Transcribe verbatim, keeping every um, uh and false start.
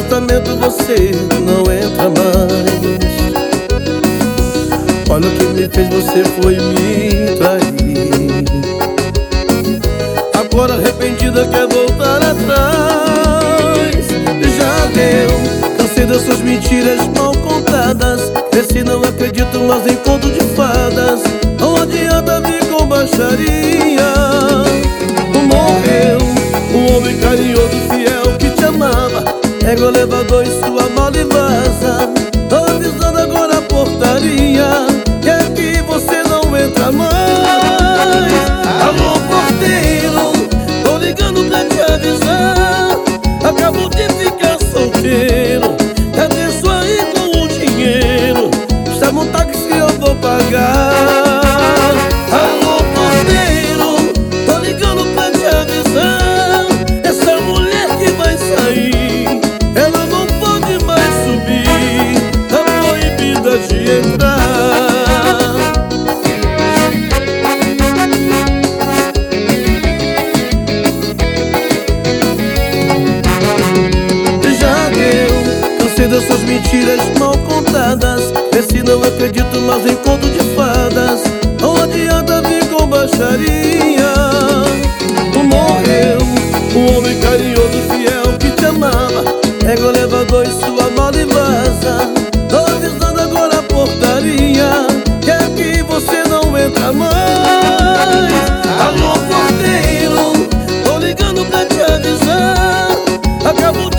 apartamento você não entra mais. Olha o que me fez, você foi me trair. Agora arrependida quer voltar atrás. Já deu, cansei das suas mentiras mal contadas. Esse não acredito mais em conto de fadas. Não adianta vir com baixaria. Morreu um homem carinhoso, fiel, que te amava. Pega o elevador e sua mala e vaza. Tô avisando agora a portaria, que aqui você não entra mais. Alô, porteiro, tô ligando pra te avisar. Acabo de ficar solteiro. Cadê sua aí com o dinheiro? Chama um táxi, eu vou pagar. Alô, porteiro, tô ligando pra te avisar. Essa mulher que vai sair, ela não pode mais subir, tá proibida de entrar. Já deu, cansei dessas mentiras mal contadas. Esse não acredito mais em conto de fadas. Não adianta vir com baixaria. Morreu um homem carinhoso, fiel, que te amava. Pega o elevador e sua mala e vaza. Tô avisando agora a portaria, que aqui você não entra mais. Alô, porteiro, tô ligando pra te avisar. Acabo de